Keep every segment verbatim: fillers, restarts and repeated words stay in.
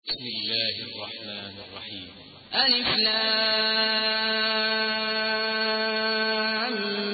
بسم الله الرحمن الرحيم. ألف لام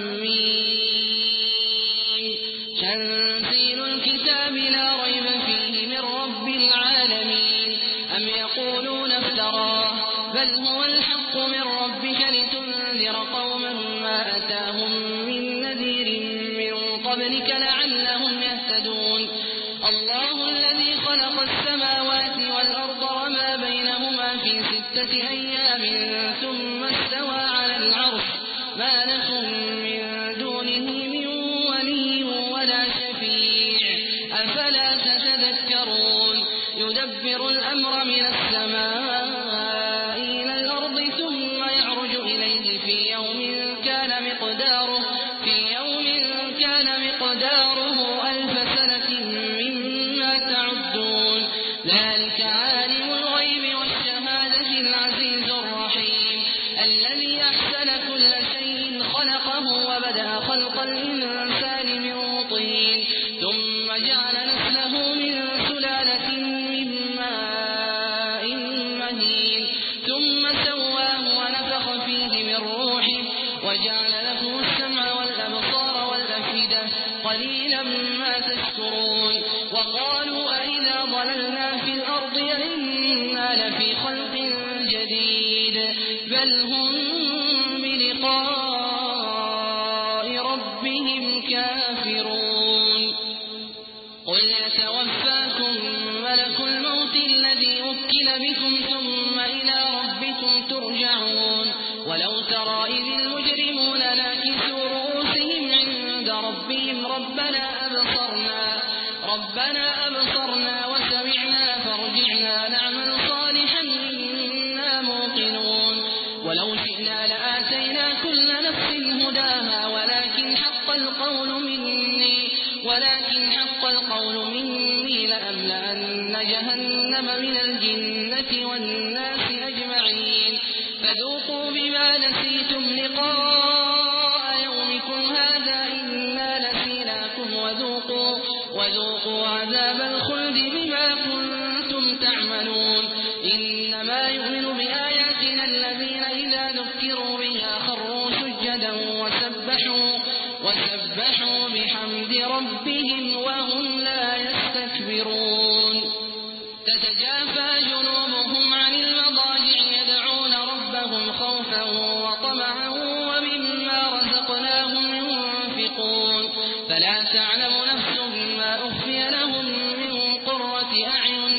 ميم. تنزيل الكتاب لا ريب فيه من رب العالمين. أم يقولون افتراه بل هو الحق من ربك لتنذر قوما ما أتاهم من نذير من قبلك لعلهم يهتدون. الله الذي خلق السماوات والأرض وما بينهما في ستة أيام ثم استوى على العرش ما لكم من دونه من ولي ولا شفيع أفلا تتذكرون. يدبر الأمر من السماء إلى الأرض ثم يعرج إليه في يوم كان مقداره في يوم كان مقداره ألف سنة مما تعدون. ذلك عالم الغيب والشهادة العزيز الرحيم الذي أحسن كل شيء خلقه وبدأ خلق الإنسان من طين ثم جعل نسله من سلالة من ماء مهين ثم سواه ونفخ فيه من روحه وجعل له السمع والأبصار والأفئدة قليلا ما تشكرون. وقالوا أئذا ضللنا في الأرض أئنا لفي خلق جديد بل هم بلقاء ربهم كافرون. قل يتوفاكم ملك الموت الذي وكل بكم ثم إلى ربكم ترجعون. ولو ترى إذ المجرمون ناكسوا رؤوسهم عند ربهم ربنا أبصرنا ربنا أبصرنا وسمعنا فارجعنا نعمل صالحا إنا موقنون. ولو شئنا لآتينا كل نفس هداها ولكن حق القول مني ولكن حق القول مني لأملأن جهنم من الجنة والناس أجمعين. فذوقوا بما نسيتم لقاء يومكم هذا إنا نسيناكم وذوقوا وذوقوا عذاب الخلد بما كنتم تعملون. إنما يؤمن بآياتنا الذين إذا ذكروا بها خروا سجدا وسبحوا وسبحوا بحمد ربهم وهم لا يستكبرون. تتجافى جنوبهم عن المضاجع يدعون ربهم خوفا وطمعا ومما رزقناهم ينفقون. فلا تعلم نفس ما أخفي لهم من قرة أعين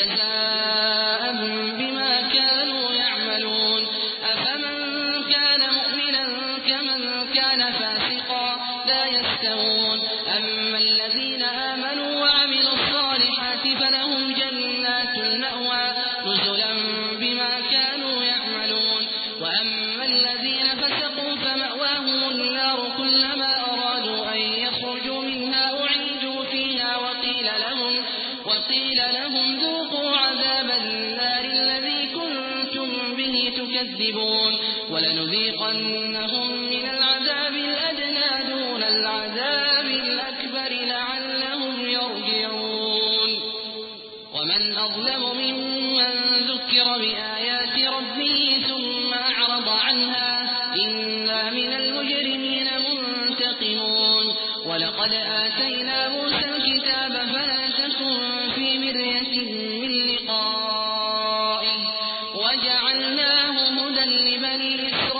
جزاء بما كانوا يعملون. أفمن كان مؤمنا كمن كان فاسقا لا يستوون. أما الذين آمنوا وعملوا الصالحات فلهم جنات المأوى نزلا بما كانوا يعملون. وأما الذين فسقوا فمأواهم النار كلما أرادوا أن يخرجوا منها أعيدوا فيها وقيل لهم وقيل لهم ذوقوا عذاب النار الذي كنتم به تكذبون. ولنذيقنهم من العذاب الأدنى دون العذاب الأكبر لعلهم يرجعون. ومن أظلم ممن ذكر بآيات ربه ثم أعرض عنها إنا من المجرمين منتقمون. ولقد آتينا موسى الكتاب فلا تكن في مرية من لقائه وجعلناه هدى لبني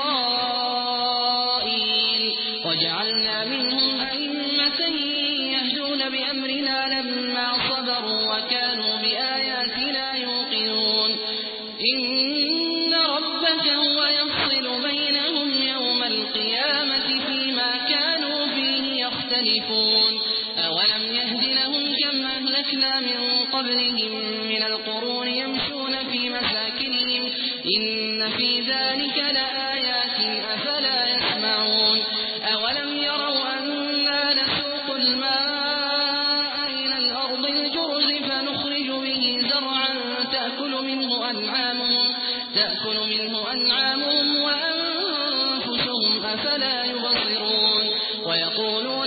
إسرائيل وجعلنا منهم أئمة يهدون بأمرنا لما صبروا وكانوا بآياتنا يوقنون. إن ربك هو يفصل بينهم يوم القيامة فيما كانوا فيه يختلفون. أولم يهد لهم كم أهلكنا من قبلهم من القرون يمشون في مساكنهم إن في ذلك لآيات أفلا يسمعون. أولم يروا أنا نسوق الماء إلى الأرض الجرز فنخرج به زرعا تأكل منه أنعامهم تأكل منه أنعامهم وأنفسهم أفلا يبصرون. ويقولون